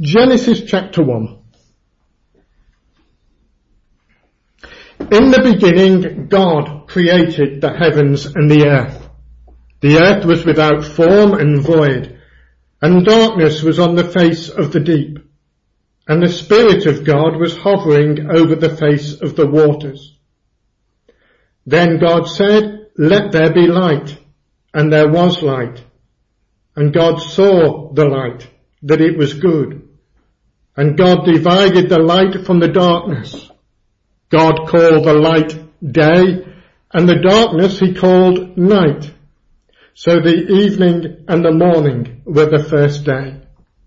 Genesis chapter 1. In the beginning, God created the heavens and the earth. The earth was without form and void, and darkness was on the face of the deep. And the Spirit of God was hovering over the face of the waters. Then God said, "Let there be light," and there was light. And God saw the light, that it was good. And God divided the light from the darkness. God called the light day, and the darkness he called night. So the evening and the morning were the first day.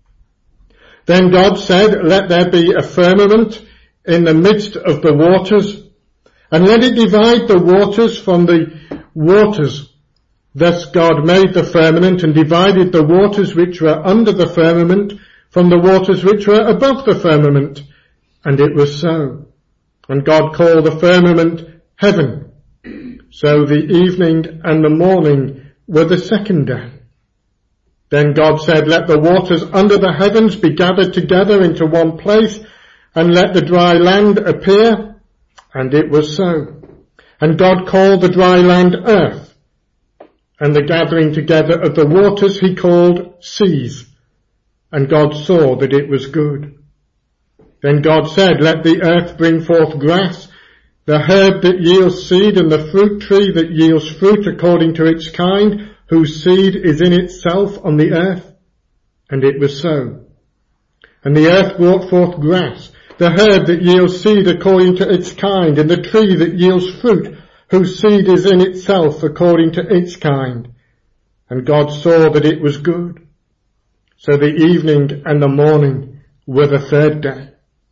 Then God said, "Let there be a firmament in the midst of the waters, and let it divide the waters from the waters." Thus God made the firmament and divided the waters which were under the firmament from the waters which were above the firmament. And it was so. And God called the firmament heaven. So the evening and the morning were the second day. Then God said, "Let the waters under the heavens be gathered together into one place, and let the dry land appear." And it was so. And God called the dry land earth, and the gathering together of the waters he called seas. And God saw that it was good. Then God said, "Let the earth bring forth grass, the herb that yields seed, and the fruit tree that yields fruit according to its kind, whose seed is in itself on the earth." And it was so. And the earth brought forth grass, the herb that yields seed according to its kind, and the tree that yields fruit, whose seed is in itself according to its kind. And God saw that it was good. So the evening and the morning were the third day.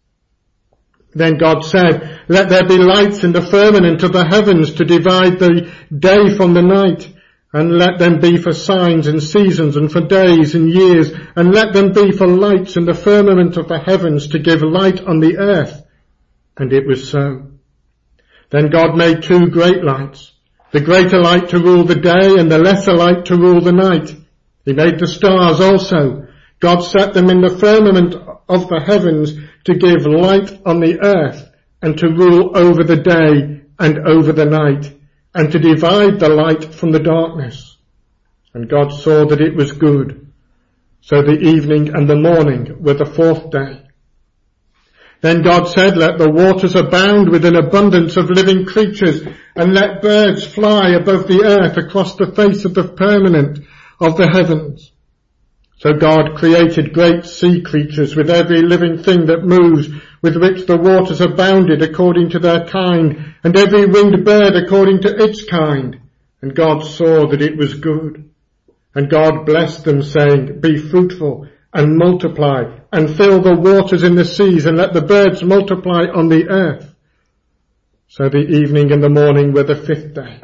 Then God said, "Let there be lights in the firmament of the heavens to divide the day from the night, and let them be for signs and seasons and for days and years, and let them be for lights in the firmament of the heavens to give light on the earth." And it was so. Then God made two great lights, the greater light to rule the day and the lesser light to rule the night. He made the stars also. God set them in the firmament of the heavens to give light on the earth, and to rule over the day and over the night, and to divide the light from the darkness. And God saw that it was good. So the evening and the morning were the fourth day. Then God said, "Let the waters abound with an abundance of living creatures, and let birds fly above the earth across the face of the firmament of the heavens." So God created great sea creatures with every living thing that moves, with which the waters abounded according to their kind, and every winged bird according to its kind. And God saw that it was good. And God blessed them, saying, "Be fruitful and multiply, and fill the waters in the seas, and let the birds multiply on the earth." So the evening and the morning were the fifth day.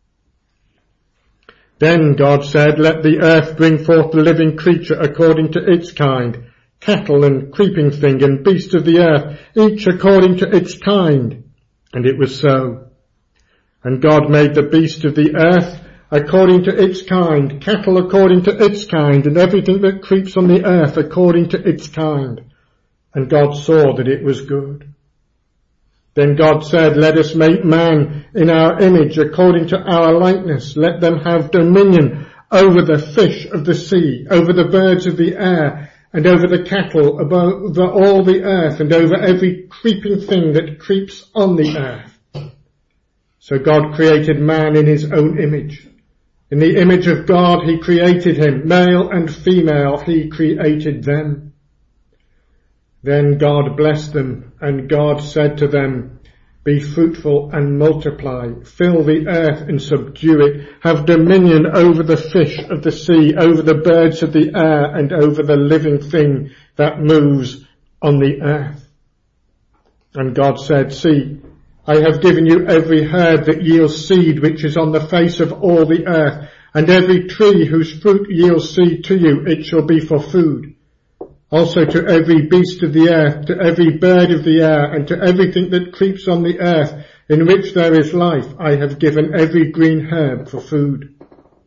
Then God said, "Let the earth bring forth the living creature according to its kind, cattle and creeping thing and beast of the earth, each according to its kind." And it was so. And God made the beast of the earth according to its kind, cattle according to its kind, and everything that creeps on the earth according to its kind. And God saw that it was good. Then God said, "Let us make man in our image according to our likeness. Let them have dominion over the fish of the sea, over the birds of the air, and over the cattle, over all the earth, and over every creeping thing that creeps on the earth." So God created man in his own image. In the image of God he created him, male and female he created them. Then God blessed them, and God said to them, "Be fruitful and multiply, fill the earth and subdue it, have dominion over the fish of the sea, over the birds of the air, and over the living thing that moves on the earth." And God said, "See, I have given you every herb that yields seed which is on the face of all the earth, and every tree whose fruit yields seed to you, it shall be for food. Also to every beast of the earth, to every bird of the air, and to everything that creeps on the earth, in which there is life, I have given every green herb for food."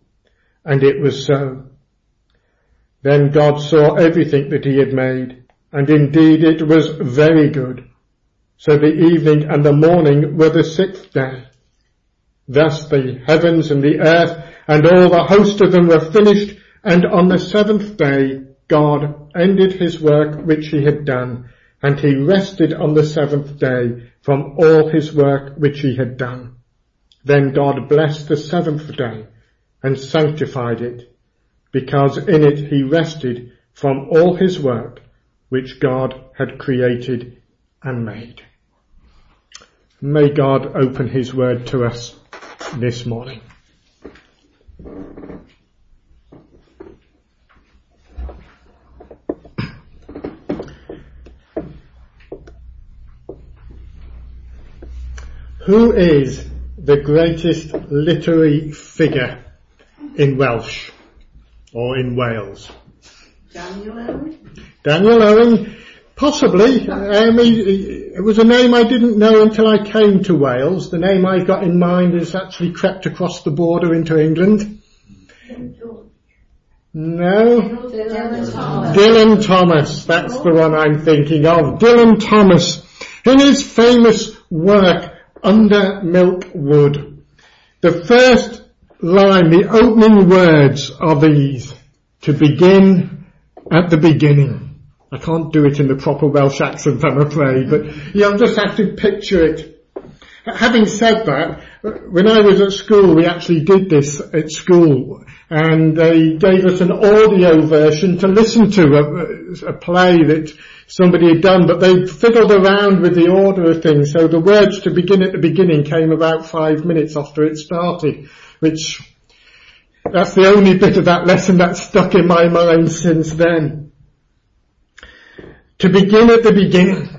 And it was so. Then God saw everything that he had made, and indeed it was very good. So the evening and the morning were the 6th day. Thus the heavens and the earth and all the host of them were finished, and on the 7th day God ended his work which he had done, and he rested on the 7th day from all his work which he had done. Then God blessed the 7th day and sanctified it, because in it he rested from all his work which God had created and made. May God open his word to us this morning. Who is the greatest literary figure in Welsh or in Wales? Daniel Owen? Daniel Owen, possibly. It was a name I didn't know until I came to Wales. The name I've got in mind has actually crept across the border into England. No. Dylan Thomas. Dylan Thomas, that's the one I'm thinking of. Dylan Thomas, in his famous work, Under Milk Wood. The first line, the opening words are these: to begin at the beginning. I can't do it in the proper Welsh accent, I'm afraid, but you'll just have to picture it. Having said that, when I was at school, we actually did this at school, and they gave us an audio version to listen to, a play that somebody had done, but they fiddled around with the order of things, so the words to begin at the beginning came about 5 minutes after it started, which, that's the only bit of that lesson that's stuck in my mind since then. To begin at the beginning.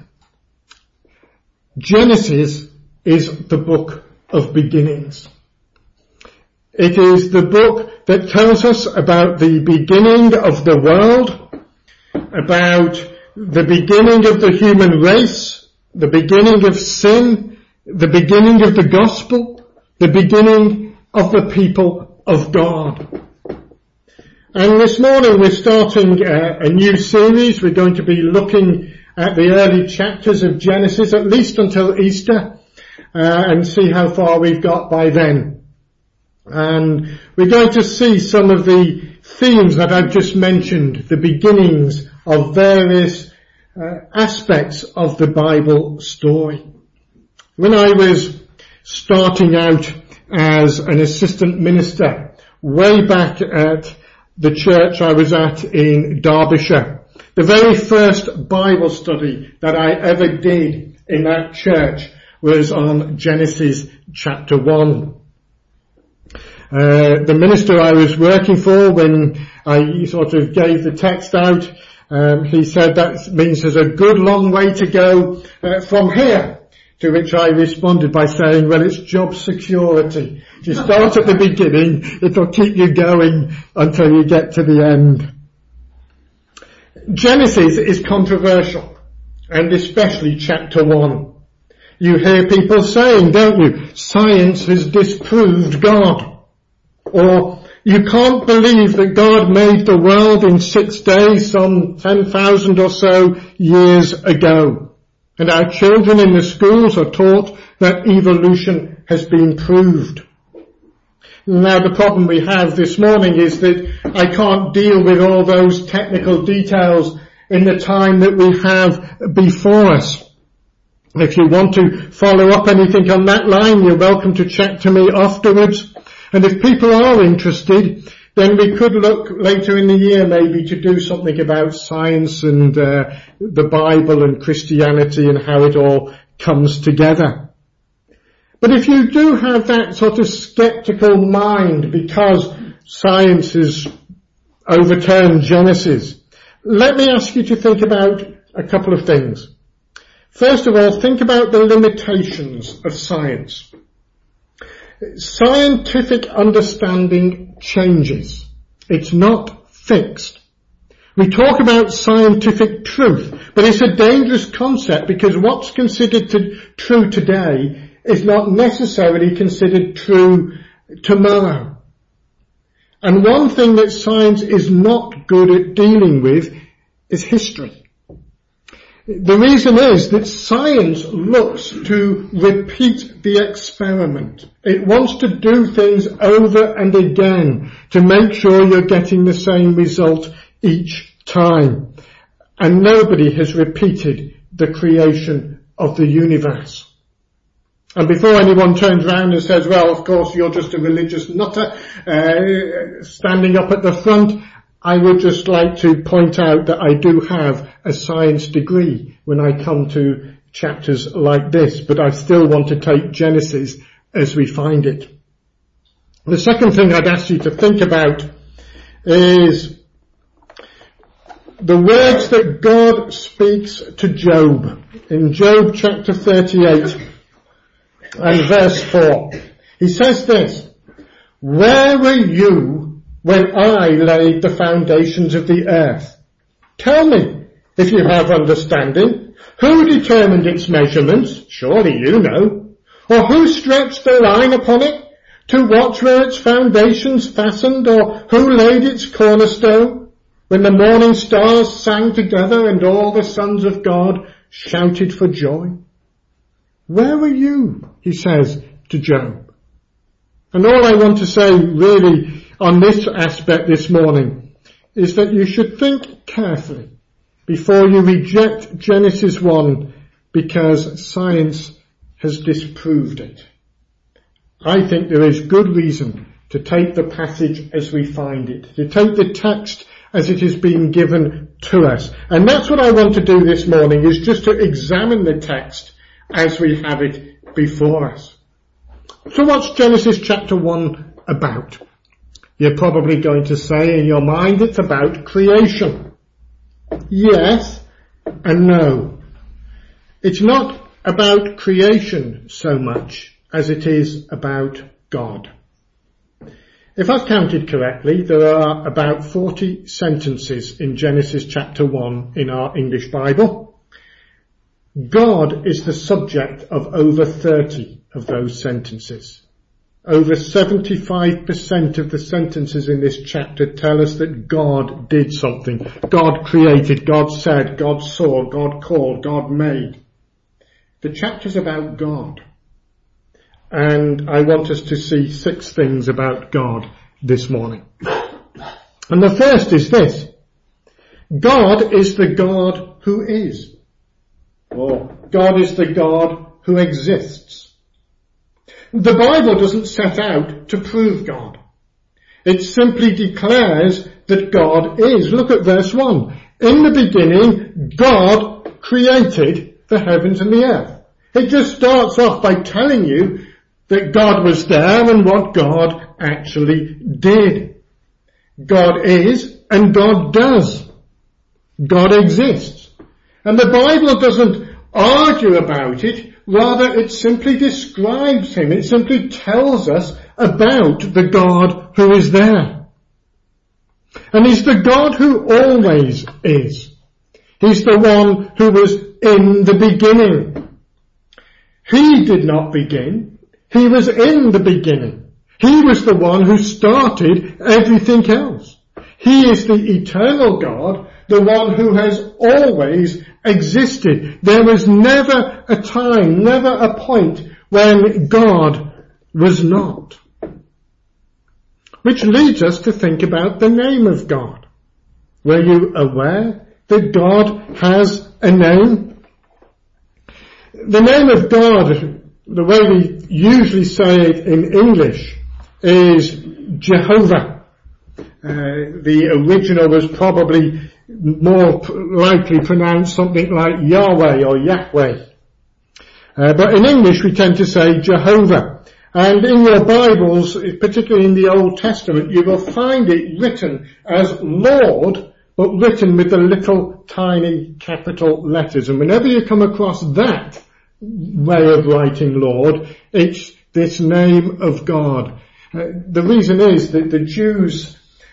Genesis is the book of beginnings. It is the book that tells us about the beginning of the world, about the beginning of the human race, the beginning of sin, the beginning of the gospel, the beginning of the people of God. And this morning we're starting a new series. We're going to be looking at the early chapters of Genesis, at least until Easter, and see how far we've got by then. And we're going to see some of the themes that I've just mentioned, the beginnings of various aspects of the Bible story. When I was starting out as an assistant minister way back at the church I was at in Derbyshire, the very first Bible study that I ever did in that church was on Genesis chapter 1. The minister I was working for, when I sort of gave the text out, he said that means there's a good long way to go from here. To which I responded by saying, well, it's job security. If you start at the beginning, it'll keep you going until you get to the end. Genesis is controversial, and especially chapter 1. You hear people saying, don't you, science has disproved God. Or, you can't believe that God made the world in 6 days some 10,000 or so years ago. And our children in the schools are taught that evolution has been proved. Now the problem we have this morning is that I can't deal with all those technical details in the time that we have before us. If you want to follow up anything on that line, you're welcome to chat to me afterwards. And if people are interested, then we could look later in the year maybe to do something about science and the Bible and Christianity and how it all comes together. But if you do have that sort of skeptical mind because science has overturned Genesis, let me ask you to think about a couple of things. First of all, think about the limitations of science. Scientific understanding changes. It's not fixed. We talk about scientific truth, but it's a dangerous concept because what's considered true today is not necessarily considered true tomorrow. And one thing that science is not good at dealing with is history. The reason is that science looks to repeat the experiment. It wants to do things over and again to make sure you're getting the same result each time. And nobody has repeated the creation of the universe. And before anyone turns around and says, well, of course, you're just a religious nutter standing up at the front, I would just like to point out that I do have a science degree when I come to chapters like this, but I still want to take Genesis as we find it. The second thing I'd ask you to think about is the words that God speaks to Job in Job chapter 38 and verse 4. He says this, "Where were you when I laid the foundations of the earth? Tell me, if you have understanding, who determined its measurements? Surely you know. Or who stretched the line upon it? To what were its foundations fastened? Or who laid its cornerstone? When the morning stars sang together and all the sons of God shouted for joy." Where were you, he says to Job. And all I want to say really on this aspect this morning is that you should think carefully before you reject Genesis 1 because science has disproved it. I think there is good reason to take the passage as we find it, to take the text as it has been given to us. And that's what I want to do this morning, is just to examine the text as we have it before us. So what's Genesis chapter 1 about? You're probably going to say in your mind it's about creation. Yes and no. It's not about creation so much as it is about God. If I've counted correctly, there are about 40 sentences in Genesis chapter 1 in our English Bible. God is the subject of over 30 of those sentences. Over 75% of the sentences in this chapter tell us that God did something. God created, God said, God saw, God called, God made. The chapter's about God. And I want us to see 6 things about God this morning. And the first is this. God is the God who is. Or God is the God who exists. The Bible doesn't set out to prove God. It simply declares that God is. Look at verse 1. In the beginning, God created the heavens and the earth. It just starts off by telling you that God was there and what God actually did. God is and God does. God exists. And the Bible doesn't argue about it, rather it simply describes him. It simply tells us about the God who is there. And he's the God who always is. He's the one who was in the beginning. He did not begin. He was in the beginning. He was the one who started everything else. He is the eternal God, the one who has always existed. There was never a time, never a point when God was not. Which leads us to think about the name of God. Were you aware that God has a name? The name of God, the way we usually say it in English, is Jehovah. The original was probably more likely pronounced something like Yahweh or Yahweh. But in English we tend to say Jehovah. And in your Bibles, particularly in the Old Testament, you will find it written as Lord, but written with the little tiny capital letters. And whenever you come across that way of writing Lord, it's this name of God. The reason is that the Jews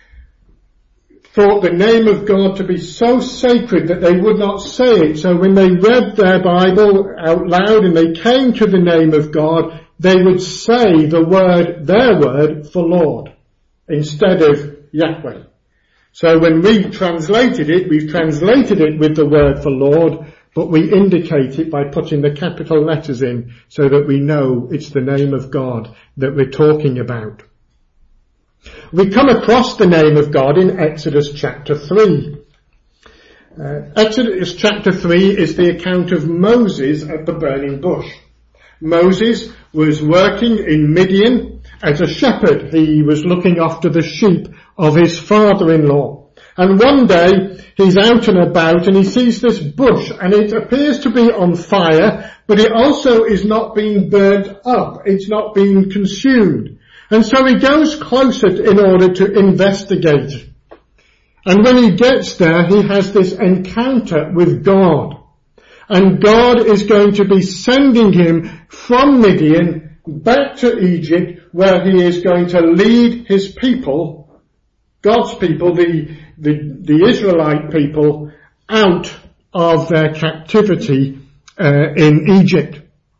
thought the name of God to be so sacred that they would not say it. So when they read their Bible out loud and they came to the name of God, they would say their word for Lord, instead of Yahweh. So when we translated it, we've translated it with the word for Lord, but we indicate it by putting the capital letters in so that we know it's the name of God that we're talking about. We come across the name of God in Exodus chapter 3. Exodus chapter 3 is the account of Moses at the burning bush. Moses was working in Midian as a shepherd. He was looking after the sheep of his father-in-law. And one day he's out and about and he sees this bush and it appears to be on fire, but it also is not being burnt up. It's not being consumed. And so he goes closer in order to investigate. And when he gets there, he has this encounter with God. And God is going to be sending him from Midian back to Egypt, where he is going to lead his people, God's people, the Israelite people, out of their captivity in Egypt.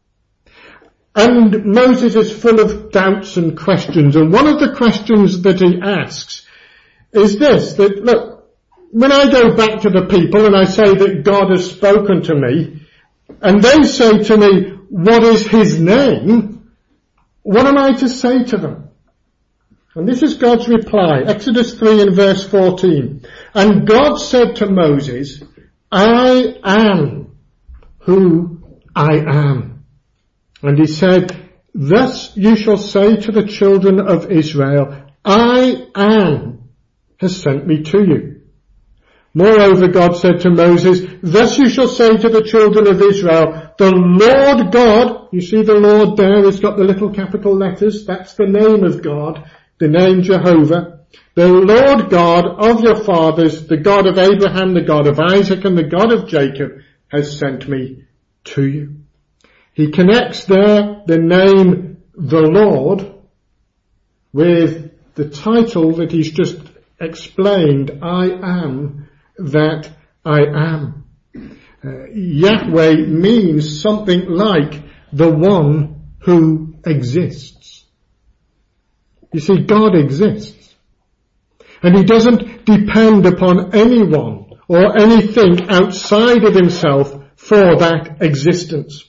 And Moses is full of doubts and questions. And one of the questions that he asks is this, that look, when I go back to the people and I say that God has spoken to me, and they say to me, what is his name? What am I to say to them? And this is God's reply, Exodus 3 and verse 14. And God said to Moses, I am who I am. And he said, thus you shall say to the children of Israel, I am has sent me to you. Moreover, God said to Moses, thus you shall say to the children of Israel, the Lord God, you see the Lord there has got the little capital letters, that's the name of God, the name Jehovah. The Lord God of your fathers, the God of Abraham, the God of Isaac, and the God of Jacob has sent me to you. He connects there the name the Lord with the title that he's just explained, I am that I am. Yahweh means something like the one who exists. You see, God exists. And he doesn't depend upon anyone or anything outside of himself for that existence.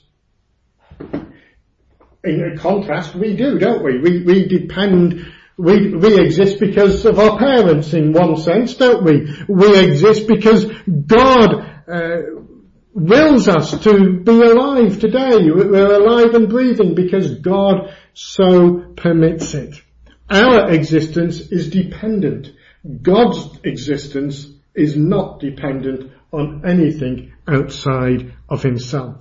In contrast, we do, don't we? We depend, we exist because of our parents in one sense, don't we? We exist because God wills us to be alive today. We're alive and breathing because God so permits it. Our existence is dependent. God's existence is not dependent on anything outside of himself.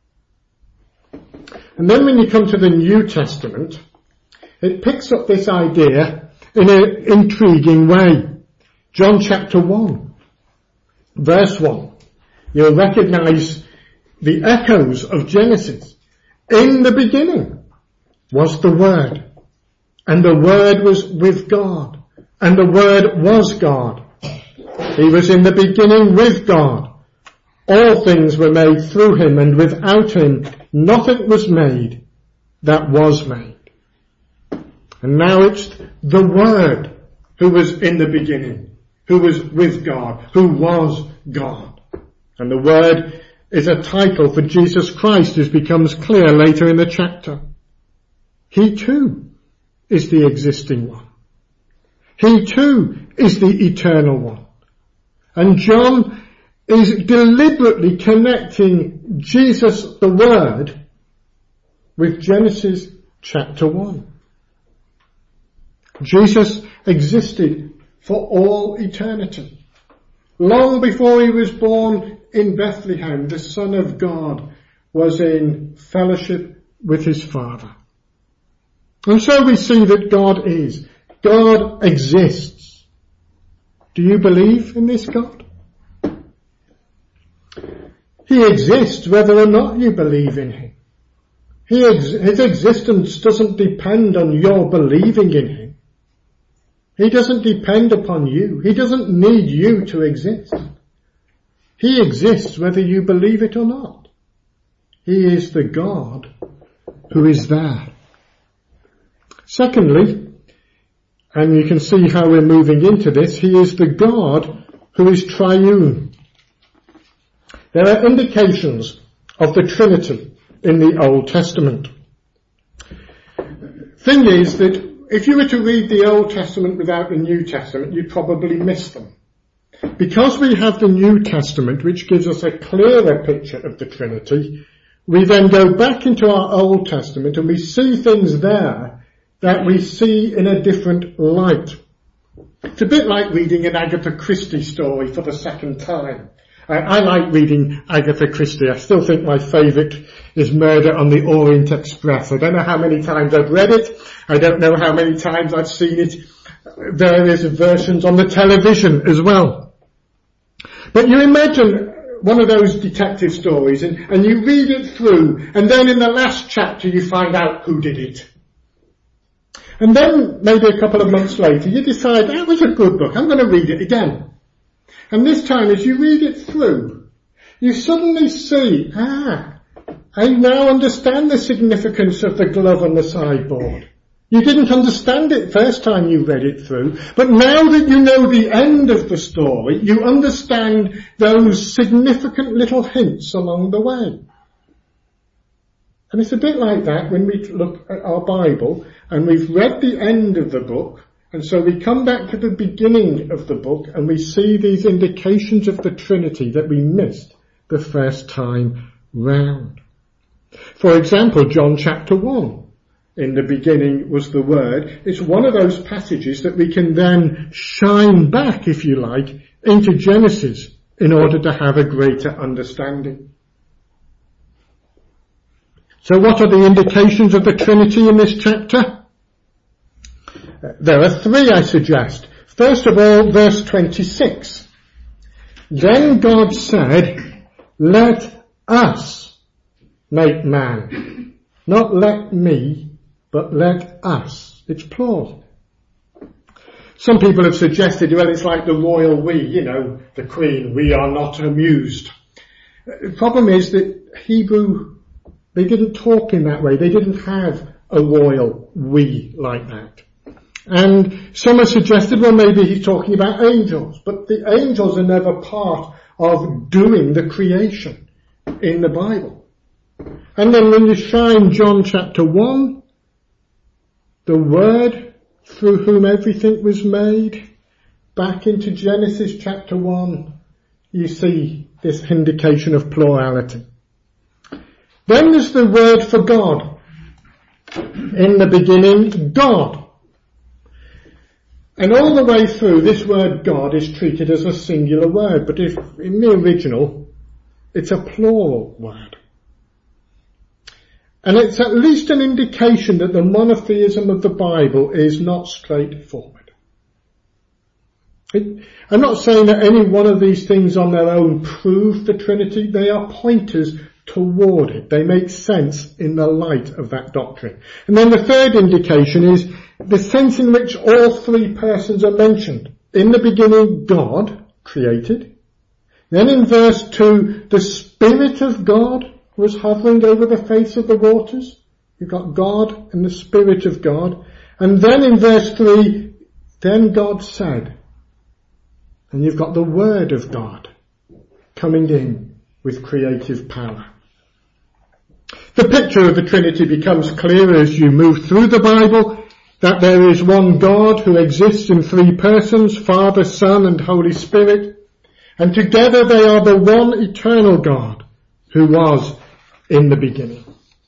And then when you come to the New Testament, it picks up this idea in an intriguing way. John chapter 1, verse 1. You'll recognize the echoes of Genesis. In the beginning was the Word, and the Word was with God, and the Word was God. He was in the beginning with God. All things were made through him, and without him nothing was made that was made. And now it's the Word who was in the beginning, who was with God, who was God. And the Word is a title for Jesus Christ, as becomes clear later in the chapter. He too is the existing one. He too is the eternal one. And John is deliberately connecting Jesus, the Word, with Genesis chapter 1. Jesus existed for all eternity. Long before he was born in Bethlehem, the Son of God was in fellowship with his Father. And so we see that God exists. Do you believe in this God? He exists whether or not you believe in him. His existence doesn't depend on your believing in him. He doesn't depend upon you. He doesn't need you to exist. He exists whether you believe it or not. He is the God who is there. Secondly, and you can see how we're moving into this, he is the God who is triune. There are indications of the Trinity in the Old Testament. Thing is that if you were to read the Old Testament without the New Testament, you'd probably miss them. Because we have the New Testament, which gives us a clearer picture of the Trinity, we then go back into our Old Testament and we see things there that we see in a different light. It's a bit like reading an Agatha Christie story for the second time. I like reading Agatha Christie. I still think my favourite is Murder on the Orient Express. I don't know how many times I've read it. I don't know how many times I've seen it, various versions on the television as well. But you imagine one of those detective stories and you read it through, and then in the last chapter you find out who did it. And then maybe a couple of months later you decide, that was a good book, I'm going to read it again. And this time as you read it through, you suddenly see, I now understand the significance of the glove on the sideboard. You didn't understand it first time you read it through, but now that you know the end of the story, you understand those significant little hints along the way. And it's a bit like that when we look at our Bible and we've read the end of the book, and so we come back to the beginning of the book and we see these indications of the Trinity that we missed the first time round. For example, John chapter 1. In the beginning was the Word. It's one of those passages that we can then shine back, if you like, into Genesis in order to have a greater understanding. So what are the indications of the Trinity in this chapter? There are three, I suggest. First of all, verse 26. Then God said, let us make man. Not let me, but let us. It's plural. Some people have suggested, well, it's like the royal we, the Queen. We are not amused. The problem is that Hebrew, they didn't talk in that way. They didn't have a royal we like that. And some have suggested, well, maybe he's talking about angels. But the angels are never part of doing the creation in the Bible. And then when you shine John chapter 1, the Word through whom everything was made, back into Genesis chapter 1, you see this indication of plurality. Then there's the word for God. In the beginning, God. And all the way through, this word God is treated as a singular word, but if in the original, it's a plural word. And it's at least an indication that the monotheism of the Bible is not straightforward. I'm not saying that any one of these things on their own prove the Trinity. They are pointers toward it. They make sense in the light of that doctrine. And then the third indication is the sense in which all three persons are mentioned. In the beginning, God created. Then in verse 2, the Spirit of God was hovering over the face of the waters. You've got God and the Spirit of God. And then in verse 3, then God said. And you've got the Word of God coming in with creative power. The picture of the Trinity becomes clearer as you move through the Bible, that there is one God who exists in three persons, Father, Son, and Holy Spirit, and together they are the one eternal God who was in the beginning.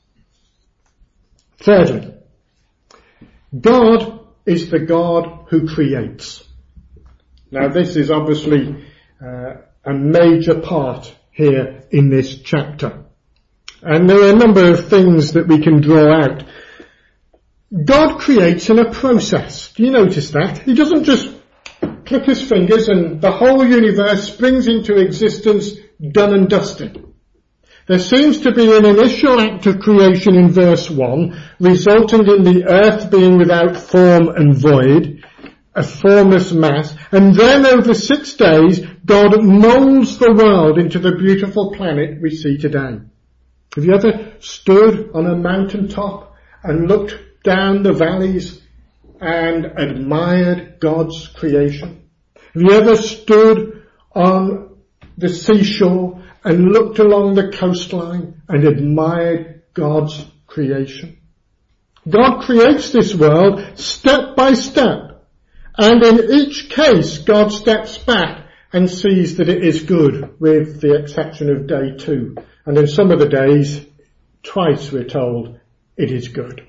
Thirdly, God is the God who creates. Now this is obviously a major part here in this chapter. And there are a number of things that we can draw out. God creates in a process. Do you notice that? He doesn't just click his fingers and the whole universe springs into existence, done and dusted. There seems to be an initial act of creation in verse 1, resulting in the earth being without form and void, a formless mass, and then over 6 days, God moulds the world into the beautiful planet we see today. Have you ever stood on a mountaintop and looked down the valleys and admired God's creation? Have you ever stood on the seashore and looked along the coastline and admired God's creation? God creates this world step by step, and in each case God steps back and sees that it is good, with the exception of day 2. And in some of the days, twice we're told, it is good.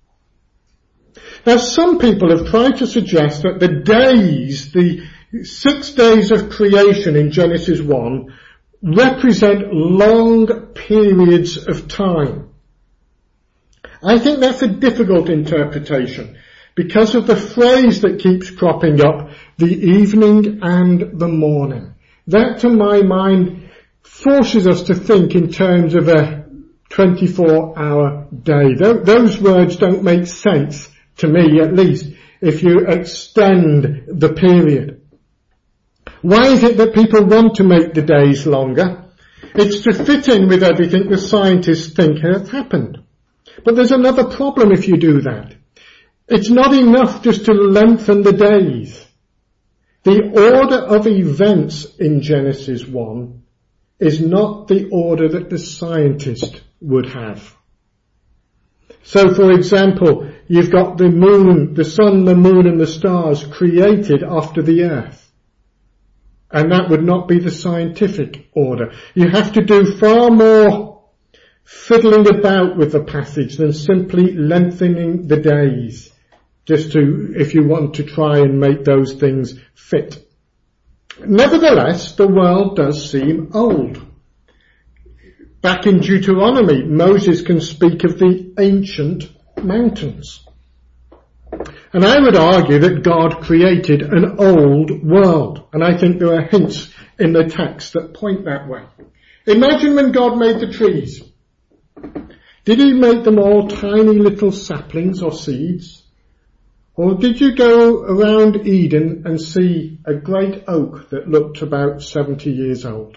Now some people have tried to suggest that the 6 days of creation in Genesis 1 represent long periods of time. I think that's a difficult interpretation because of the phrase that keeps cropping up, the evening and the morning. That, to my mind, forces us to think in terms of a 24-hour day. Those words don't make sense, to me at least, if you extend the period. Why is it that people want to make the days longer? It's to fit in with everything the scientists think has happened. But there's another problem if you do that. It's not enough just to lengthen the days. The order of events in Genesis 1 is not the order that the scientist would have. So, for example, you've got the moon, the sun, the moon and the stars created after the earth. And that would not be the scientific order. You have to do far more fiddling about with the passage than simply lengthening the days, just to, if you want to try and make those things fit. Nevertheless, the world does seem old. Back in Deuteronomy, Moses can speak of the ancient mountains. And I would argue that God created an old world. And I think there are hints in the text that point that way. Imagine when God made the trees. Did he make them all tiny little saplings or seeds? Or did you go around Eden and see a great oak that looked about 70 years old?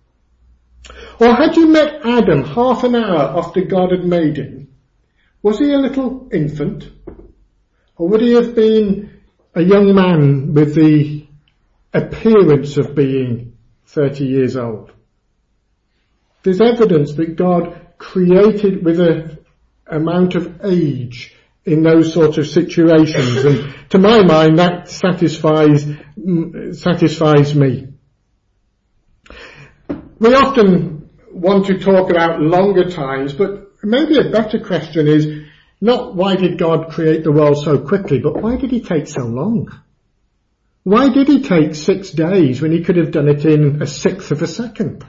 Or had you met Adam half an hour after God had made him? Was he a little infant? Or would he have been a young man with the appearance of being 30 years old? There's evidence that God created with an amount of age in those sort of situations, and to my mind that satisfies me. We often want to talk about longer times, but maybe a better question is not why did God create the world so quickly, but why did he take so long? Why did he take 6 days when he could have done it in a sixth of a second?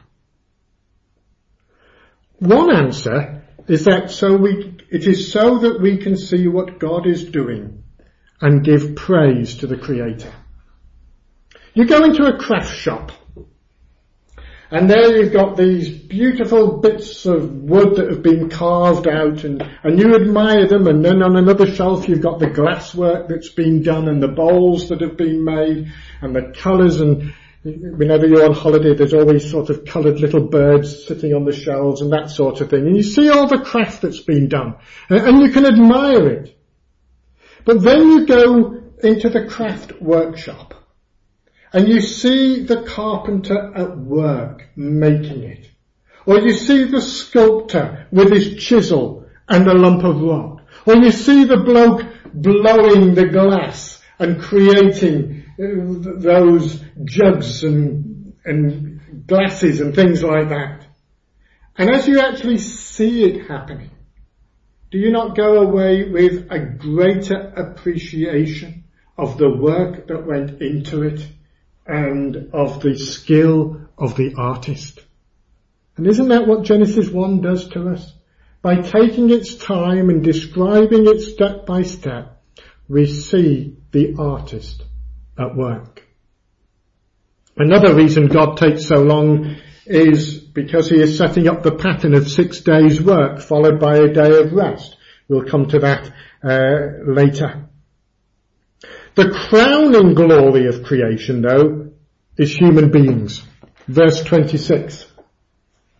One answer is that it is so that we can see what God is doing and give praise to the Creator. You go into a craft shop and there you've got these beautiful bits of wood that have been carved out and you admire them, and then on another shelf you've got the glasswork that's been done and the bowls that have been made and the colours, and whenever you're on holiday there's always sort of coloured little birds sitting on the shelves and that sort of thing, and you see all the craft that's been done and you can admire it. But then you go into the craft workshop and you see the carpenter at work making it, or you see the sculptor with his chisel and a lump of rock, or you see the bloke blowing the glass and creating those jugs and glasses and things like that. And as you actually see it happening, do you not go away with a greater appreciation of the work that went into it and of the skill of the artist? And isn't that what Genesis 1 does to us? By taking its time and describing it step by step, we see the artist at work. Another reason God takes so long is because he is setting up the pattern of 6 days' work followed by a day of rest. We'll come to that later. The crowning glory of creation, though, is human beings. Verse 26.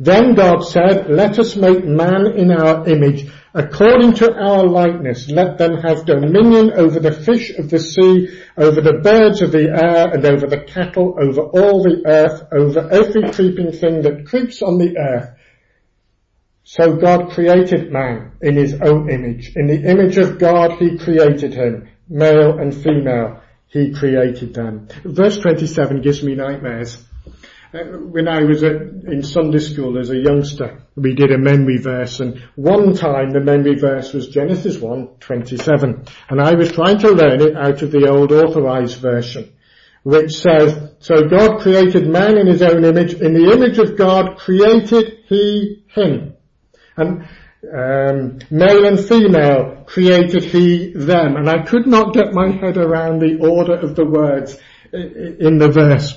Then God said, let us make man in our image, according to our likeness. Let them have dominion over the fish of the sea, over the birds of the air, and over the cattle, over all the earth, over every creeping thing that creeps on the earth. So God created man in his own image. In the image of God he created him. Male and female he created them. Verse 27 gives me nightmares. When I was in Sunday school as a youngster, we did a memory verse, and one time the memory verse was Genesis 1:27, and I was trying to learn it out of the old authorized version, which says, so God created man in his own image, in the image of God created he him. And male and female created he them, and I could not get my head around the order of the words in the verse.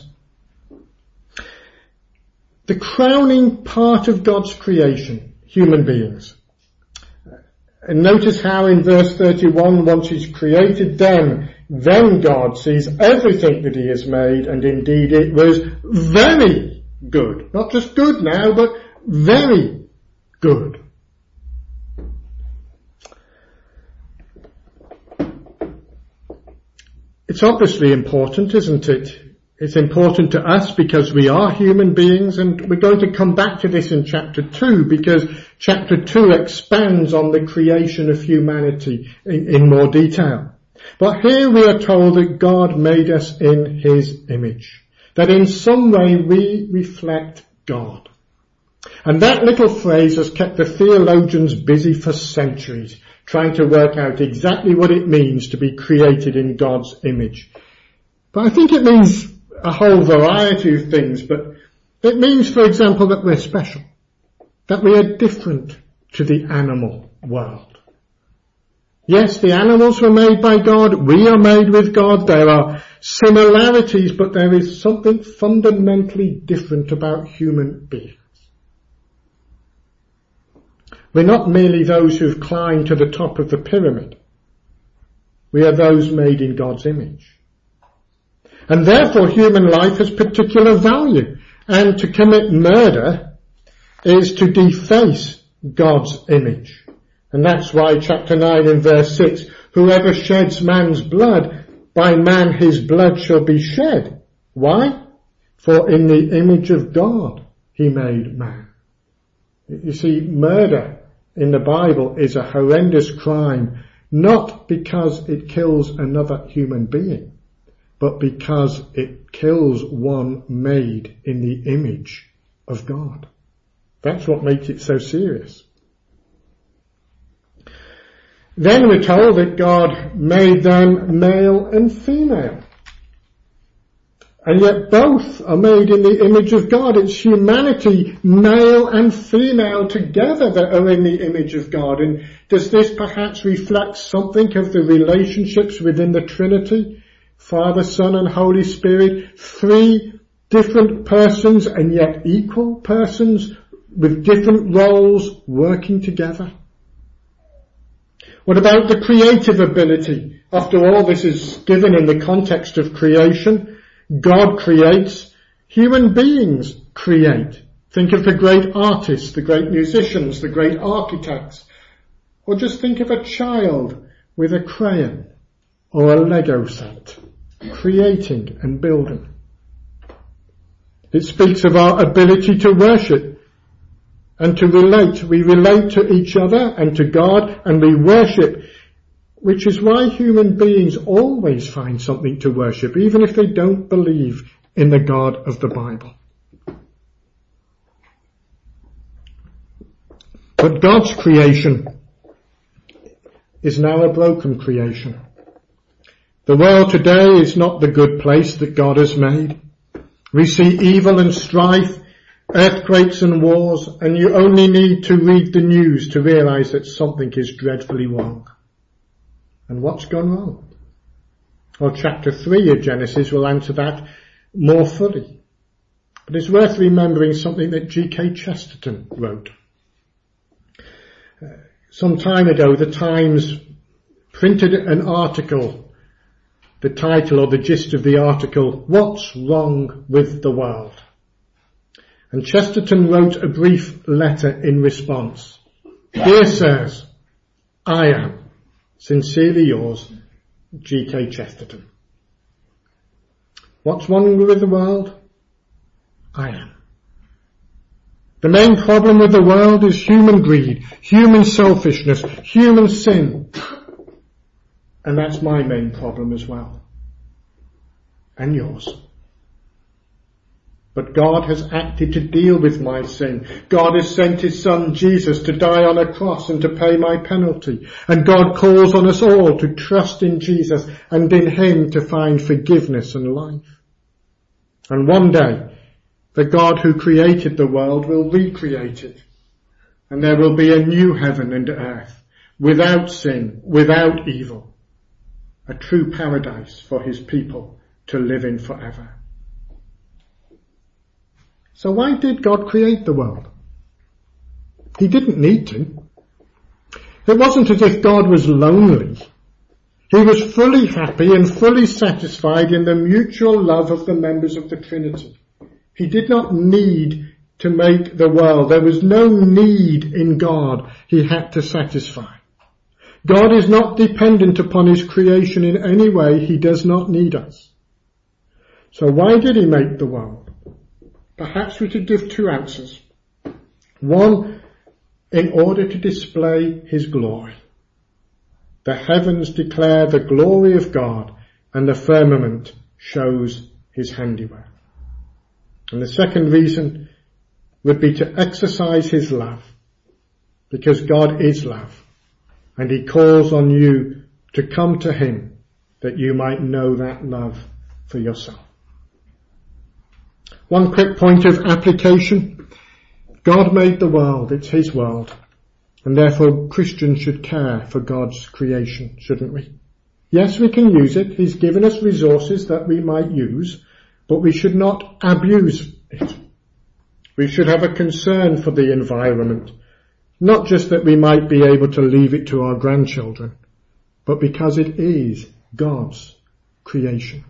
The crowning part of God's creation, human beings. And notice how in verse 31, once he's created them, then God sees everything that he has made, and indeed it was very good. Not just good now, but very good. It's obviously important, isn't it? It's important to us because we are human beings, and we're going to come back to this in chapter 2 because chapter 2 expands on the creation of humanity in more detail. But here we are told that God made us in his image, that in some way we reflect God. And that little phrase has kept the theologians busy for centuries, trying to work out exactly what it means to be created in God's image. But I think it means a whole variety of things, but it means, for example, that we're special, that we are different to the animal world. Yes, the animals were made by God, we are made with God, there are similarities, but there is something fundamentally different about human beings. We're not merely those who've climbed to the top of the pyramid. We are those made in God's image. And therefore human life has particular value. And to commit murder is to deface God's image. And that's why chapter 9 and verse 6, whoever sheds man's blood, by man his blood shall be shed. Why? For in the image of God he made man. You see, murder in the Bible is a horrendous crime, not because it kills another human being, but because it kills one made in the image of God. That's what makes it so serious. Then we're told that God made them male and female. And yet both are made in the image of God. It's humanity, male and female together, that are in the image of God. And does this perhaps reflect something of the relationships within the Trinity? Father, Son and Holy Spirit, three different persons and yet equal persons with different roles working together. What about the creative ability? After all, this is given in the context of creation. God creates, human beings create. Think of the great artists, the great musicians, the great architects. Or just think of a child with a crayon or a Lego set, creating and building. It speaks of our ability to worship and to relate. We relate to each other and to God, and we worship, which is why human beings always find something to worship, even if they don't believe in the God of the Bible. But God's creation is now a broken creation. The world today is not the good place that God has made. We see evil and strife, earthquakes and wars, and you only need to read the news to realize that something is dreadfully wrong. And what's gone wrong? Well, chapter 3 of Genesis will answer that more fully. But it's worth remembering something that G.K. Chesterton wrote. Some time ago, the Times printed an article, the title or the gist of the article, "What's Wrong with the World?" And Chesterton wrote a brief letter in response. Dear Sirs, I am sincerely yours, G.K. Chesterton. What's wrong with the world? I am. The main problem with the world is human greed, human selfishness, human sin. And that's my main problem as well. And yours. But God has acted to deal with my sin. God has sent his son Jesus to die on a cross and to pay my penalty. And God calls on us all to trust in Jesus and in him to find forgiveness and life. And one day, the God who created the world will recreate it. And there will be a new heaven and earth, without sin, without evil. A true paradise for his people to live in forever. So why did God create the world? He didn't need to. It wasn't as if God was lonely. He was fully happy and fully satisfied in the mutual love of the members of the Trinity. He did not need to make the world. There was no need in God he had to satisfy. God is not dependent upon his creation in any way. He does not need us. So why did he make the world? Perhaps we could give two answers. One, in order to display his glory. The heavens declare the glory of God, and the firmament shows his handiwork. And the second reason would be to exercise his love, because God is love, and he calls on you to come to him that you might know that love for yourself. One quick point of application. God made the world, it's his world, and therefore Christians should care for God's creation, shouldn't we? Yes, we can use it. He's given us resources that we might use, but we should not abuse it. We should have a concern for the environment, not just that we might be able to leave it to our grandchildren, but because it is God's creation.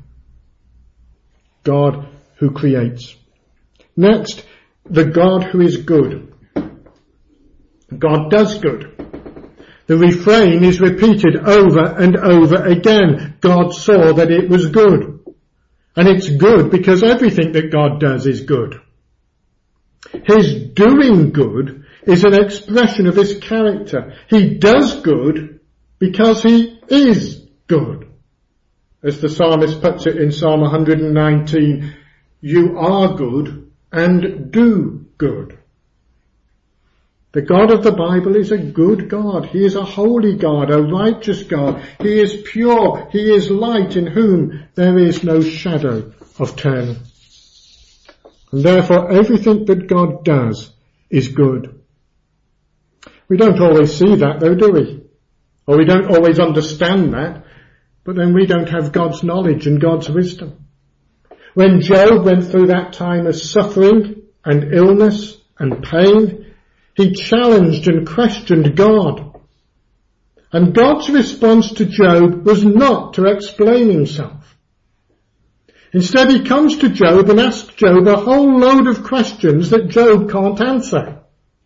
God who creates. Next, the God who is good. God does good. The refrain is repeated over and over again. God saw that it was good. And it's good because everything that God does is good. His doing good is an expression of his character. He does good because he is good. As the psalmist puts it in Psalm 119, you are good and do good. The God of the Bible is a good God. He is a holy God, a righteous God. He is pure. He is light, in whom there is no shadow of turning. And therefore everything that God does is good. We don't always see that though, do we? Or we don't always understand that, but then we don't have God's knowledge and God's wisdom. When Job went through that time of suffering and illness and pain, he challenged and questioned God. And God's response to Job was not to explain himself. Instead, he comes to Job and asks Job a whole load of questions that Job can't answer.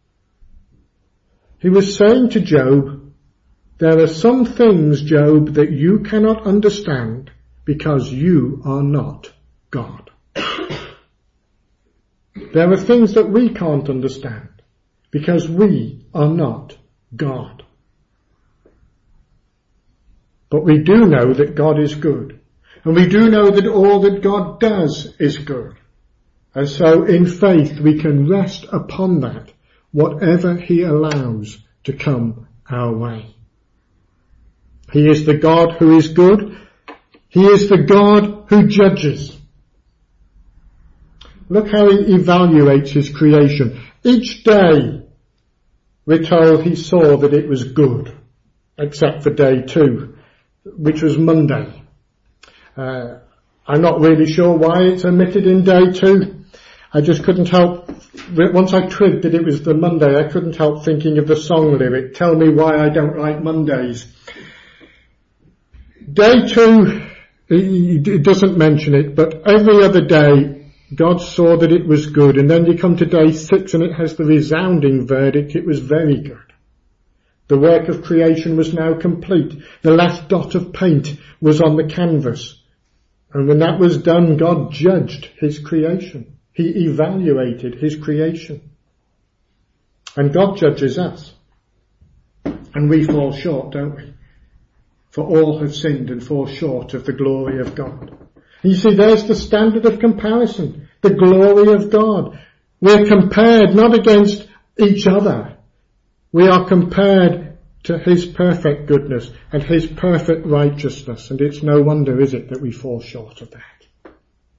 He was saying to Job, there are some things, Job, that you cannot understand because you are not God. There are things that we can't understand because we are not God. But we do know that God is good. And we do know that all that God does is good. And so in faith we can rest upon that, whatever he allows to come our way. He is the God who is good. He is the God who judges. Look how he evaluates his creation. Each day, we're told he saw that it was good, except for day 2, which was Monday. I'm not really sure why it's omitted in day 2. I just couldn't help, once I twigged that it was the Monday, I couldn't help thinking of the song lyric, tell me why I don't like Mondays. Day 2, it doesn't mention it, but every other day God saw that it was good. And then you come to day 6 and it has the resounding verdict, it was very good. The work of creation was now complete. The last dot of paint was on the canvas. And when that was done, God judged his creation. He evaluated his creation. And God judges us. And we fall short, don't we? For all have sinned and fall short of the glory of God. And you see, there's the standard of comparison. The glory of God. We're compared not against each other. We are compared to his perfect goodness and his perfect righteousness. And it's no wonder, is it, that we fall short of that.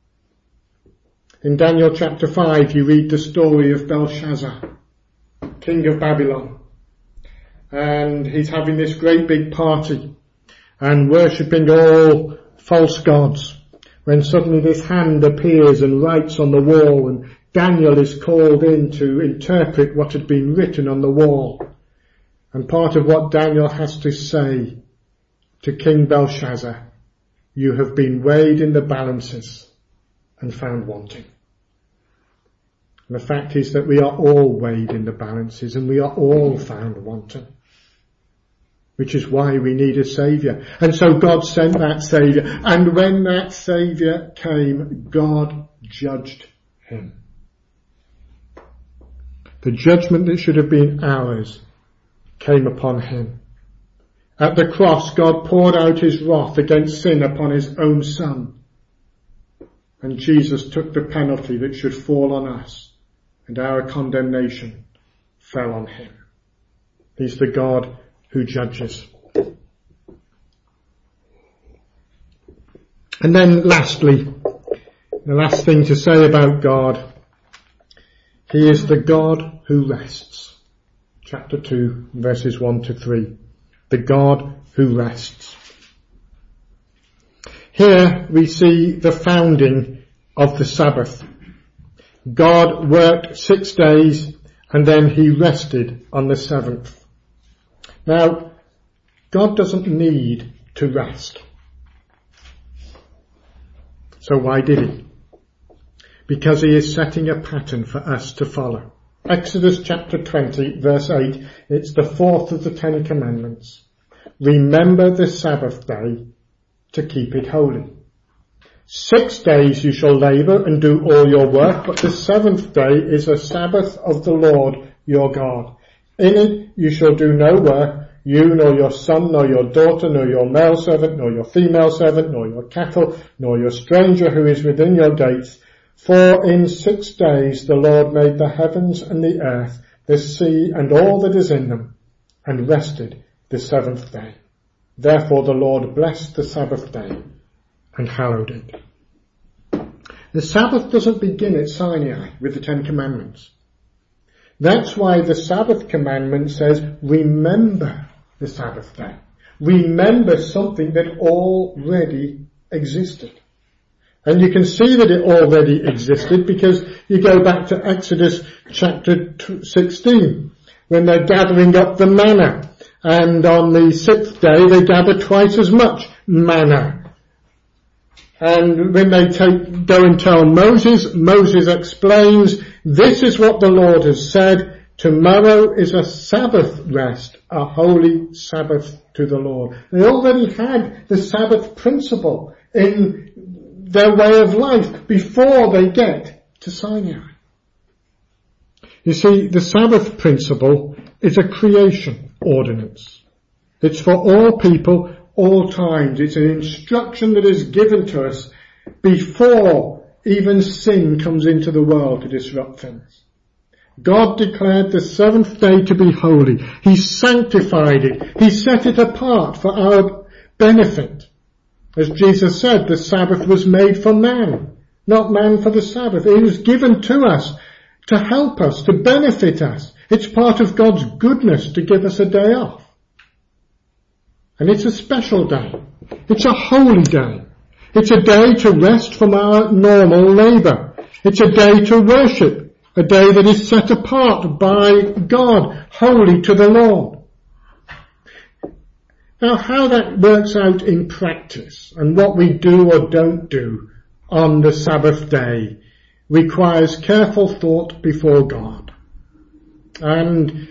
In Daniel chapter 5, you read the story of Belshazzar, king of Babylon. And he's having this great big party and worshipping all false gods. When suddenly this hand appears and writes on the wall, and Daniel is called in to interpret what had been written on the wall. And part of what Daniel has to say to King Belshazzar, you have been weighed in the balances and found wanting. And the fact is that we are all weighed in the balances and we are all found wanting. Which is why we need a saviour. And so God sent that saviour. And when that saviour came, God judged him. The judgment that should have been ours came upon him. At the cross, God poured out his wrath against sin upon his own Son. And Jesus took the penalty that should fall on us, and our condemnation fell on him. He's the God who judges. And then lastly, the last thing to say about God, he is the God who rests. Chapter 2, verses 1 to 3. The God who rests. Here we see the founding of the Sabbath. God worked 6 days and then he rested on the 7th. Now, God doesn't need to rest. So why did he? Because he is setting a pattern for us to follow. Exodus chapter 20, verse 8, it's the 4th of the 10 Commandments. Remember the Sabbath day to keep it holy. 6 days you shall labour and do all your work, but the 7th day is a Sabbath of the Lord your God. In it you shall do no work, you nor your son, nor your daughter, nor your male servant, nor your female servant, nor your cattle, nor your stranger who is within your gates. For in 6 days the Lord made the heavens and the earth, the sea and all that is in them, and rested the 7th day. Therefore the Lord blessed the Sabbath day and hallowed it. The Sabbath doesn't begin at Sinai with the 10 Commandments. That's why the Sabbath commandment says, remember the Sabbath day. Remember something that already existed. And you can see that it already existed because you go back to Exodus chapter 16 when they're gathering up the manna. And on the 6th day they gather twice as much manna. And when they go and tell Moses, Moses explains, this is what the Lord has said, tomorrow is a Sabbath rest, a holy Sabbath to the Lord. They already had the Sabbath principle in their way of life before they get to Sinai. You see, the Sabbath principle is a creation ordinance. It's for all people, all times. It's an instruction that is given to us before even sin comes into the world to disrupt things. God declared the 7th day to be holy. He sanctified it. He set it apart for our benefit. As Jesus said, the Sabbath was made for man, not man for the Sabbath. It was given to us to help us, to benefit us. It's part of God's goodness to give us a day off. And it's a special day. It's a holy day. It's a day to rest from our normal labour. It's a day to worship, a day that is set apart by God, holy to the Lord. Now, how that works out in practice and what we do or don't do on the Sabbath day, requires careful thought before God. And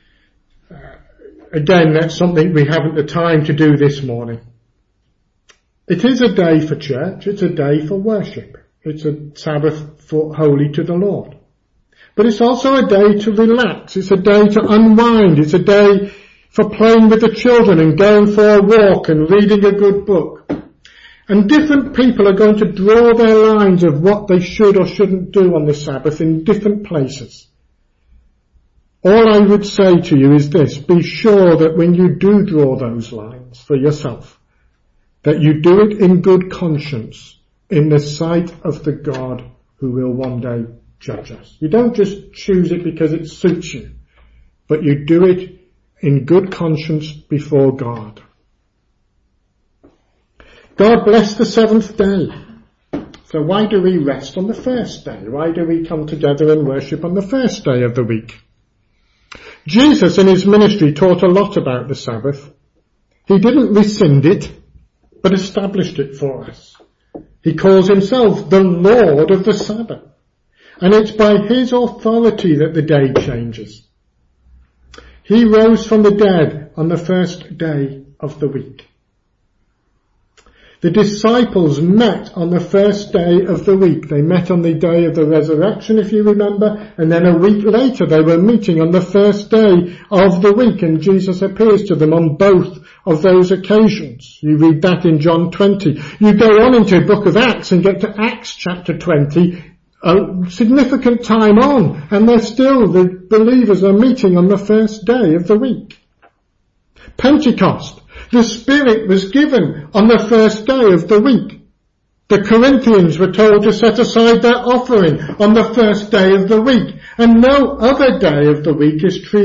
again, that's something we haven't the time to do this morning. It is a day for church. It's a day for worship. It's a Sabbath for holy to the Lord. But it's also a day to relax. It's a day to unwind. It's a day for playing with the children and going for a walk and reading a good book. And different people are going to draw their lines of what they should or shouldn't do on the Sabbath in different places. All I would say to you is this: be sure that when you do draw those lines for yourself, that you do it in good conscience in the sight of the God who will one day judge us. You don't just choose it because it suits you, but you do it in good conscience before God. God blessed the seventh day. So why do we rest on the first day? Why do we come together and worship on the first day of the week? Jesus in his ministry taught a lot about the Sabbath. He didn't rescind it, but established it for us. He calls himself the Lord of the Sabbath. And it's by his authority that the day changes. He rose from the dead on the first day of the week. The disciples met on the first day of the week. They met on the day of the resurrection, if you remember, and then a week later they were meeting on the first day of the week, and Jesus appears to them on both of those occasions. You read that in John 20. You go on into the book of Acts and get to Acts chapter 20, a significant time on, and the believers are meeting on the first day of the week. Pentecost. The Spirit was given on the first day of the week. The Corinthians were told to set aside their offering on the first day of the week, and no other day of the week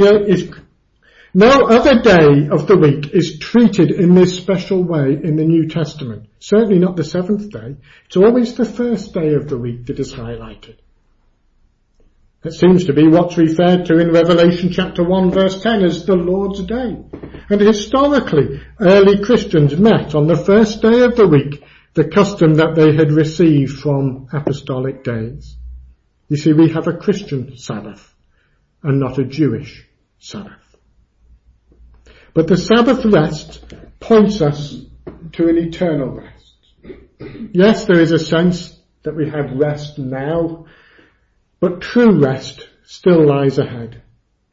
is treated in this special way in the New Testament. Certainly not the seventh day. It's always the first day of the week that is highlighted. That seems to be what's referred to in Revelation chapter 1 verse 10 as the Lord's Day. And historically, early Christians met on the first day of the week, the custom that they had received from apostolic days. You see, we have a Christian Sabbath and not a Jewish Sabbath. But the Sabbath rest points us to an eternal rest. Yes, there is a sense that we have rest now, but true rest still lies ahead.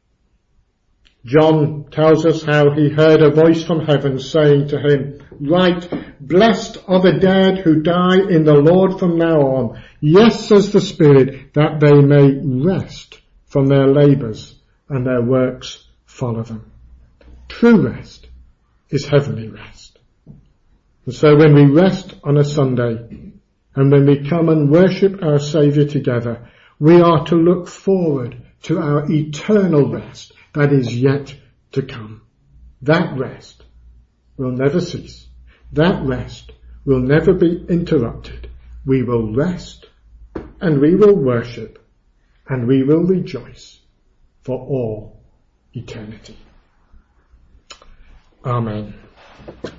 John tells us how he heard a voice from heaven saying to him, "Write, blessed are the dead who die in the Lord from now on. Yes, says the Spirit, that they may rest from their labours and their works follow them." True rest is heavenly rest. And so when we rest on a Sunday and when we come and worship our Saviour together, we are to look forward to our eternal rest that is yet to come. That rest will never cease. That rest will never be interrupted. We will rest and we will worship and we will rejoice for all eternity. Amen.